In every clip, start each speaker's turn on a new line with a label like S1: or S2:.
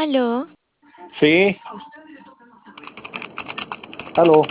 S1: Aló,
S2: Sí, aló,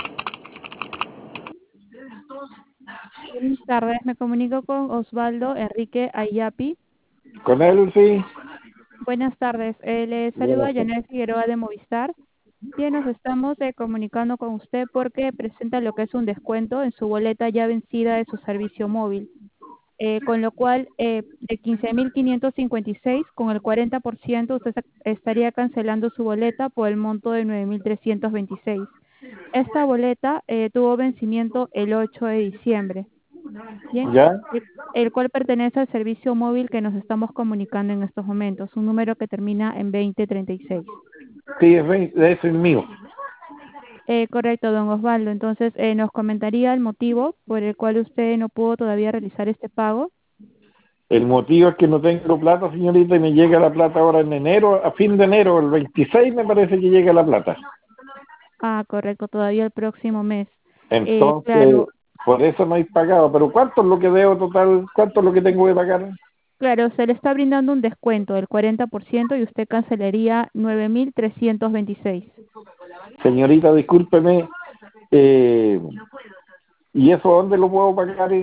S3: Buenas tardes, me comunico con Osvaldo Enrique Ayapi.
S2: con él sí.
S3: Buenas tardes, le
S2: Buenas
S3: saluda
S2: tardes.
S3: Janet Figueroa de Movistar. Bien, nos estamos comunicando con usted porque presenta lo que es un descuento en su boleta ya vencida de su servicio móvil, con lo cual de 15.556 con el 40% usted estaría cancelando su boleta por el monto de 9.326. Esta boleta tuvo vencimiento el 8 de diciembre. Bien,
S2: ¿Ya?
S3: el cual pertenece al servicio móvil que nos estamos comunicando en estos momentos, un número que termina en 2036.
S2: Sí, ese es mío.
S3: Correcto, don Osvaldo. Entonces, ¿nos comentaría el motivo por el cual usted no pudo todavía realizar este pago?
S2: El motivo es que no tengo plata, señorita, y me llega la plata ahora en enero, a fin de enero, el 26 me parece que llega la plata.
S3: Ah, correcto, todavía el próximo mes.
S2: Entonces,
S3: Claro,
S2: por eso no he pagado. Pero ¿cuánto es lo que debo total? ¿Cuánto es lo que tengo que pagar?
S3: claro, se le está brindando un descuento del 40% y usted cancelaría 9.326.
S2: Señorita, discúlpeme, eh, ¿y eso dónde lo puedo pagar?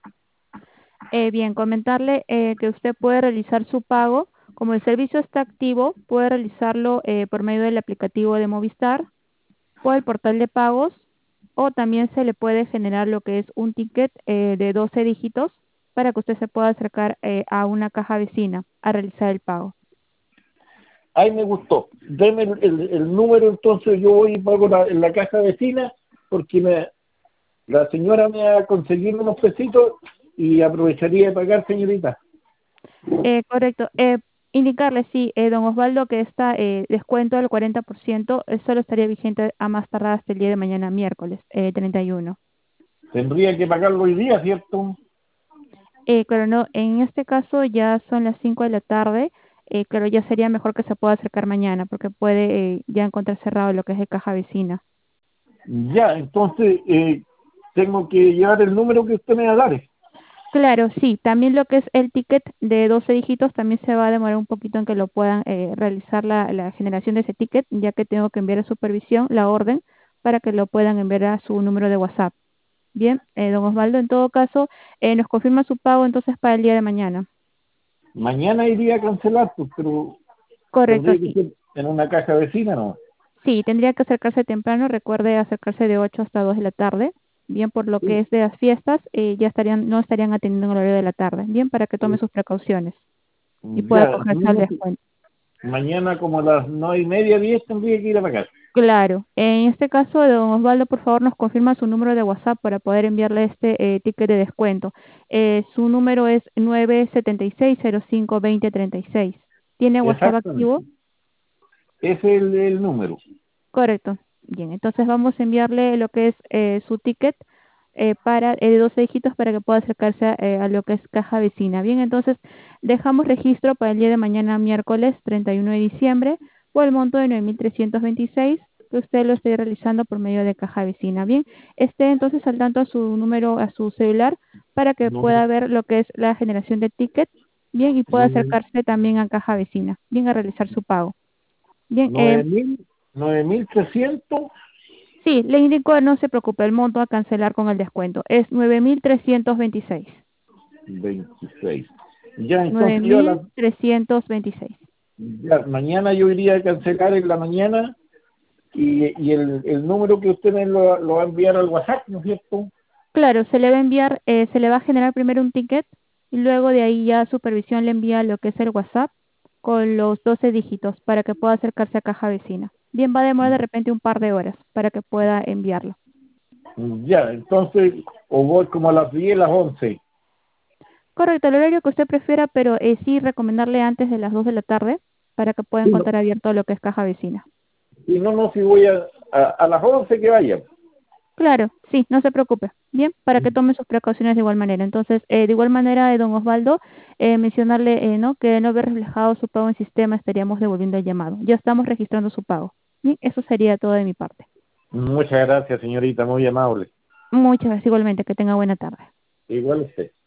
S3: Bien, comentarle que usted puede realizar su pago. Como el servicio está activo, puede realizarlo por medio del aplicativo de Movistar o el portal de pagos, o también se le puede generar lo que es un ticket de 12 dígitos para que usted se pueda acercar a una caja vecina a realizar el pago.
S2: Ay, me gustó. Deme el número, entonces yo voy y pago en la caja vecina, porque la señora me ha conseguido unos pesitos y aprovecharía de pagar, señorita.
S3: Correcto. Indicarle, sí, don Osvaldo, que este descuento del 40% solo estaría vigente a más tardar hasta el día de mañana, miércoles 31.
S2: Tendría que pagarlo hoy día, ¿cierto?
S3: Pero no, en este caso ya son las 5 de la tarde, pero ya sería mejor que se pueda acercar mañana porque puede ya encontrar cerrado lo que es el caja vecina.
S2: Ya, entonces tengo que llevar el número que usted me va a dar.
S3: Claro, sí, también lo que es el ticket de 12 dígitos también se va a demorar un poquito en que lo puedan realizar la generación de ese ticket, ya que tengo que enviar a supervisión la orden para que lo puedan enviar a su número de WhatsApp. Bien, don Osvaldo, en todo caso, nos confirma su pago entonces para el día de mañana.
S2: Mañana iría a cancelar, pues, pero
S3: Correcto,
S2: tendría que
S3: sí.
S2: ser en una caja vecina, ¿no?
S3: Sí, tendría que acercarse temprano, recuerde acercarse de 8 hasta 2 de la tarde. Bien, por lo que
S2: Sí.
S3: es de las fiestas, no estarían atendiendo en el horario de la tarde. Bien, para que tome
S2: Sí.
S3: sus precauciones y pueda
S2: Ya,
S3: acogerse al descuento.
S2: mañana como a las 9:30, 10 tendría que ir a pagar.
S3: Claro, en este caso, don Osvaldo, por favor, nos confirma su número de WhatsApp para poder enviarle este ticket de descuento. Su número es 976-05-2036. ¿Tiene WhatsApp activo?
S2: Exactamente. Ese es el número.
S3: Correcto. Bien, entonces vamos a enviarle lo que es su ticket para de 12 dígitos para que pueda acercarse a lo que es caja vecina. Bien, entonces dejamos registro para el día de mañana, miércoles 31 de diciembre, por el monto de 9.326 que usted lo esté realizando por medio de caja vecina. Bien, esté entonces al tanto a su número, a su celular, para que
S2: Nueve-
S3: pueda ver lo que es la generación de ticket. Bien, y pueda
S2: nueve-
S3: acercarse también a caja vecina. Bien, a realizar su pago. Bien,
S2: 9.326.
S3: sí, le indico, no se preocupe, el monto a cancelar con el descuento es 9.326.
S2: Ya,
S3: nueve
S2: entonces
S3: mil trescientos veintiséis.
S2: ya, mañana yo iría a cancelar en la mañana y el número que usted me lo va a enviar al WhatsApp, ¿no es cierto?
S3: Claro, se le va a enviar, se le va a generar primero un ticket y luego de ahí ya supervisión le envía lo que es el WhatsApp con los 12 dígitos para que pueda acercarse a caja vecina. Bien, va a demorar de repente un par de horas para que pueda enviarlo.
S2: Ya, entonces, o voy como a las 10, las 11.
S3: Correcto, el horario que usted prefiera, pero sí recomendarle antes de las 2 de la tarde para que pueda
S2: Sí, no,
S3: encontrar abierto lo que es caja vecina.
S2: sí, no, si voy a las 11 que vaya.
S3: Claro, sí, no se preocupe. Bien, para que tome sus precauciones de igual manera. Entonces, de igual manera, don Osvaldo, mencionarle ¿no? que no haber reflejado su pago en sistema, estaríamos devolviendo el llamado. Ya estamos registrando su pago. Bien, eso sería todo de mi parte.
S2: Muchas gracias, señorita, muy amable.
S3: Muchas gracias igualmente. Que tenga buena tarde.
S2: Igual usted.